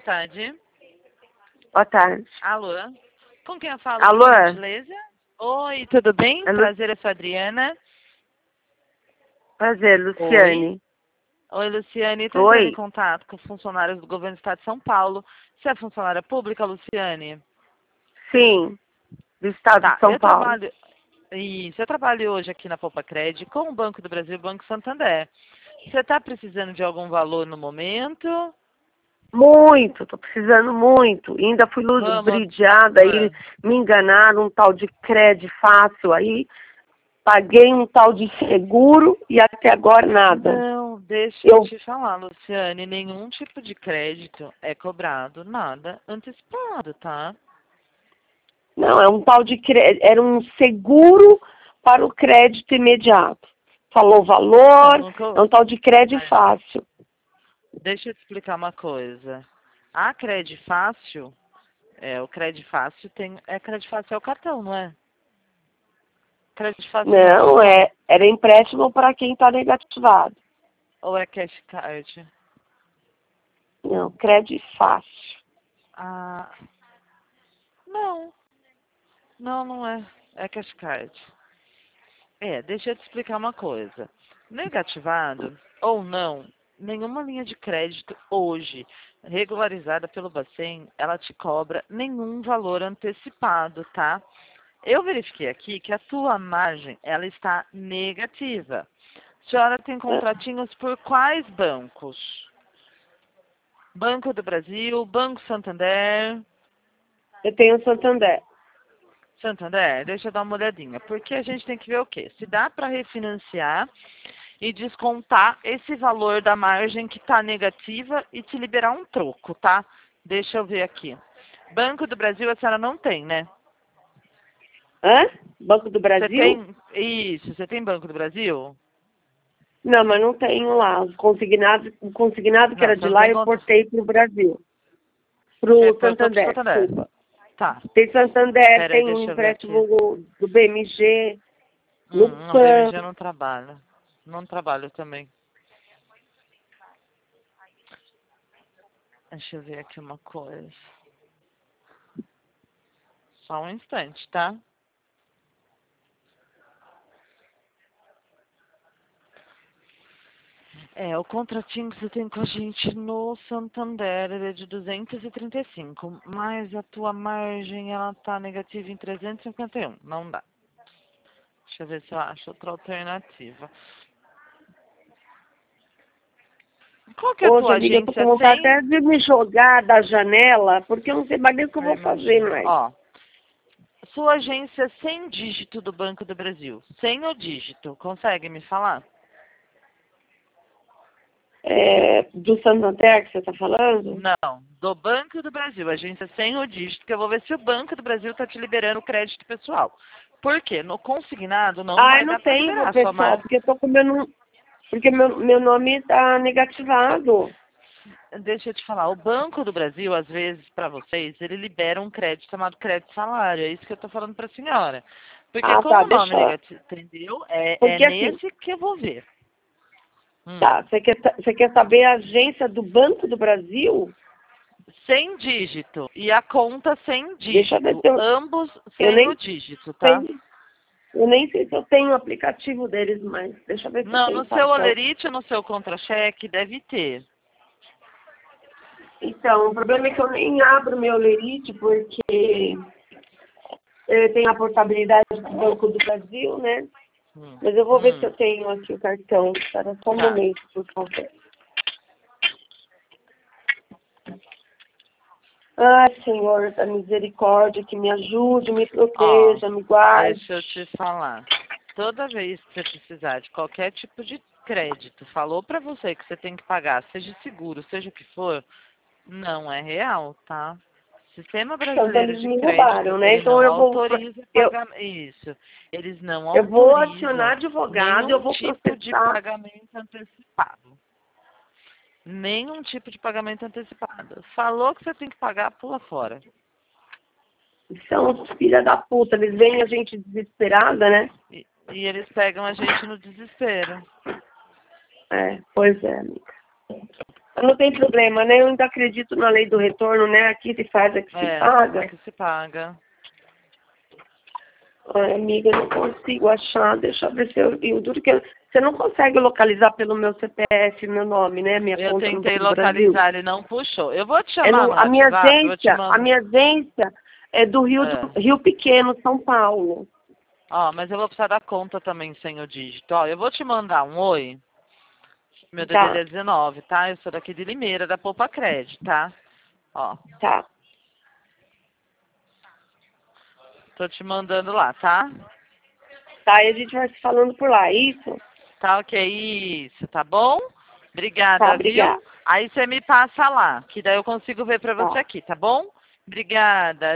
tarde. Boa tarde. Alô? Com quem eu falo? Alô? Por gentileza? Oi, tudo bem? Alô? Prazer, eu sou a Adriana. Prazer, Luciane. Oi, Luciane. Estou entrando em contato com funcionários do governo do Estado de São Paulo. Você é funcionária pública, Luciane? Sim, do Estado de São Paulo. Eu trabalho hoje aqui na Poupa Cred com o Banco do Brasil e o Banco Santander. Você está precisando de algum valor no momento? Muito, tô precisando muito. Ainda fui ludibriada aí, me enganaram, um tal de crédito fácil aí. Paguei um tal de seguro e até agora nada. Não, deixa eu te falar, Luciane, nenhum tipo de crédito é cobrado, nada antecipado, tá? Não, é um tal de crédito, era um seguro para o crédito imediato. Falou valor, é um tal de crédito fácil. Deixa eu te explicar uma coisa. A Crédito Fácil, o Crédito Fácil Crédito Fácil é o cartão, não é? Crédito Fácil Não, era empréstimo para quem está negativado. Ou é Cash Card? Não, crédito fácil. Ah, não. Não é. É Cash Card. Deixa eu te explicar uma coisa. Negativado ou não, nenhuma linha de crédito hoje, regularizada pelo Bacen, ela te cobra nenhum valor antecipado, tá? Eu verifiquei aqui que a tua margem, ela está negativa. A senhora tem contratinhos por quais bancos? Banco do Brasil, Banco Santander? Eu tenho Santander. Santander, deixa eu dar uma olhadinha. Porque a gente tem que ver o quê? Se dá para refinanciar e descontar esse valor da margem que está negativa e te liberar um troco, tá? Deixa eu ver aqui. Banco do Brasil a senhora não tem, né? Hã? Banco do Brasil? Você tem Banco do Brasil? Não, mas não tenho lá. O consignado que era de lá eu portei para o Brasil. Para o Santander, desculpa. Tá. Tem Santander, tem um empréstimo do BMG, no Não, BMG eu não trabalho. Não trabalho também. Deixa eu ver aqui uma coisa. Só um instante, tá? O contratinho que você tem com a gente no Santander é de 235, mas a tua margem, ela tá negativa em 351. Não dá. Deixa eu ver se eu acho outra alternativa. Qual que é a tua amiga, agência? eu tô com vontade até de me jogar da janela, porque eu não sei mais nem o que eu vou fazer, não é? Ó, sua agência sem dígito do Banco do Brasil. Sem o dígito. Consegue me falar? Do Santander que você está falando? Não, do Banco do Brasil, agência sem o dígito, que eu vou ver se o Banco do Brasil está te liberando crédito pessoal. Por quê? No consignado não vai dar para liberar pessoal, sua margem. porque eu tô com porque meu nome está negativado. Deixa eu te falar, o Banco do Brasil, às vezes, para vocês, ele libera um crédito chamado crédito salário. É isso que eu estou falando para a senhora. Porque como o nome negativo, entendeu? Porque, nesse assim, que eu vou ver. Tá, você quer saber a agência do Banco do Brasil? Sem dígito. E a conta sem dígito. Deixa eu ver se ambos sem o dígito, tá? Eu nem sei se eu tenho o aplicativo deles, mas deixa eu ver se eu tenho. No seu Olerite ou no seu contra-cheque deve ter. Então, o problema é que eu nem abro meu Olerite, porque eu tenho a portabilidade do Banco do Brasil, né? Mas eu vou ver se eu tenho aqui o cartão. Espera só um momento, por favor. Senhor da misericórdia, que me ajude, me proteja, me guarde. Deixa eu te falar. Toda vez que você precisar de qualquer tipo de crédito, falou pra você que você tem que pagar, seja seguro, seja o que for, não é real, tá? Sistema brasileiro de crédito, roubaram, né? Então eu vou autoriza pagamento. Isso. Eles não autorizam. Eu vou acionar advogado, eu vou tipo de pagamento antecipado. Nenhum tipo de pagamento antecipado. Falou que você tem que pagar, pula fora. São os filha da puta, eles veem a gente desesperada, né? E eles pegam a gente no desespero. Pois é, amiga. Não tem problema, né? Eu ainda acredito na lei do retorno, né? Aqui se faz, aqui se paga. Aqui se paga. Ai, amiga, eu não consigo achar. Deixa eu ver se eu duro que você não consegue localizar pelo meu CPF, meu nome, né? Minha Eu conta no tentei Banco do Brasil. localizar, ele não puxou. Eu vou te chamar no A minha WhatsApp, vou te agência, mandar. é do Rio Pequeno, São Paulo. Ó, mas eu vou precisar da conta também sem o dígito. Ó, eu vou te mandar um oi. Meu DDD Tá, é 19, tá? Eu sou daqui de Limeira, da Poupa Crédito, tá? Ó, tá. tô te mandando lá, tá? Tá, e a gente vai se falando por lá, é isso? Tá ok, isso, tá bom? Tá, Obrigada, viu? obrigada. Aí você me passa lá, que daí eu consigo ver pra você Tá. aqui, tá bom? Obrigada.